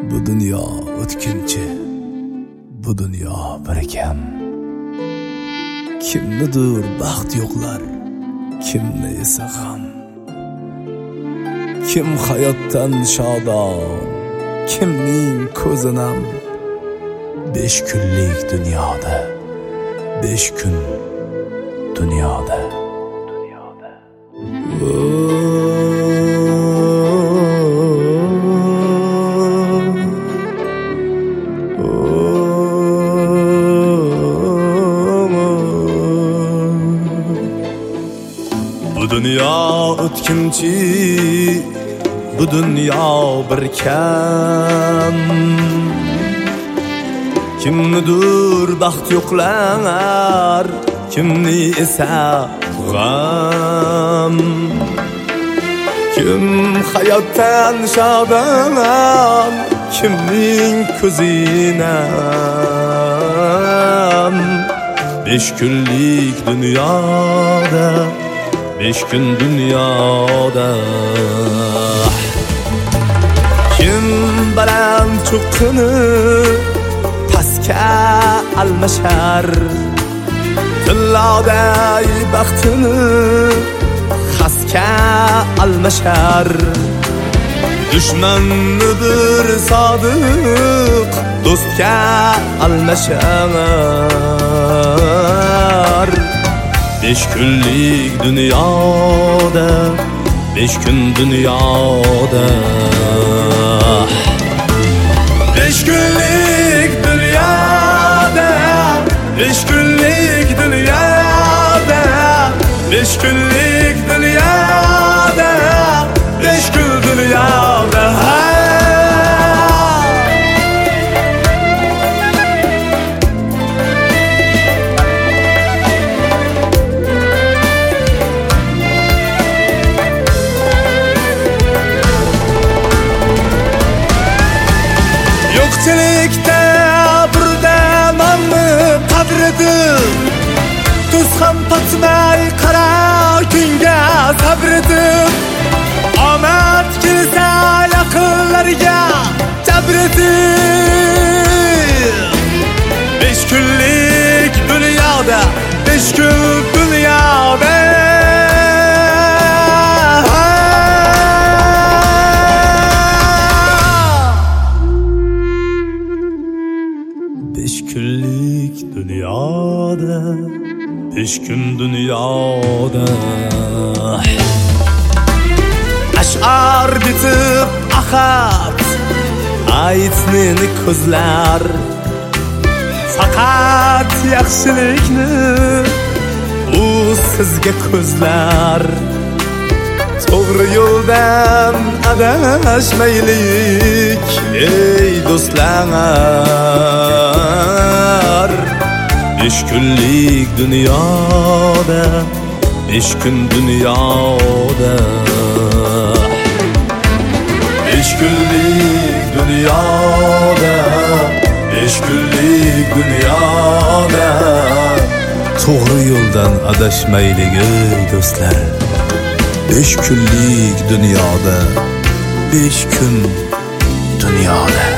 Bu dünya o'tkinchi, bu dunyo bir ekan. Kimnidir baxt yo'qlar, kimni esa g'am. Kim hayotdan shodon, kimning ko'zi nam. 5 kunlik dunyoda, 5 kun dunyoda. Bu dünya o'tkinchi, bu dunyo bir kam. Kimnidir baxt yo'qlar, kimni esa g'am. Kim hayotdan shodon, kimning ko'zinam. 5 kunlik dunyoda, 5 kun dunyoda. Kim bilan cho'qqini pastga almashar, tilloday baxtini xasga almashar. Dushmanni bir sodiq do'stga almashar. 5 kunlik dunyoda, 5 kun dunyoda. 5 kunlik dunyoda, 5 kunlik dunyoda, 5 kunlik dunyoda, 5 kun dunyoda. Yo'qchilikda burdamanni qadridir. Tuz ham tatmay qara kunga sabridir. Omad kelsa yaqinlarga jabridir. 5 kunlik dunyoda, 5 kun dunyoda. Kunlik dunyoda, 5 kun dunyoda. Ash'ar bitib ahad aytmeni ko'zlar. Faqat yaxshilikni u sizga ko'zlar. To'g'ri yo'ldan adashmaylik ey do'stlar. 5 kunlik dunyoda, 5 kun dunyoda. 5 kunlik dunyoda, 5 kunlik dunyoda. To'g'ri yo'ldan adashmaylik ey do'stlar. 5 kunlik dunyoda, 5 kun dunyoda.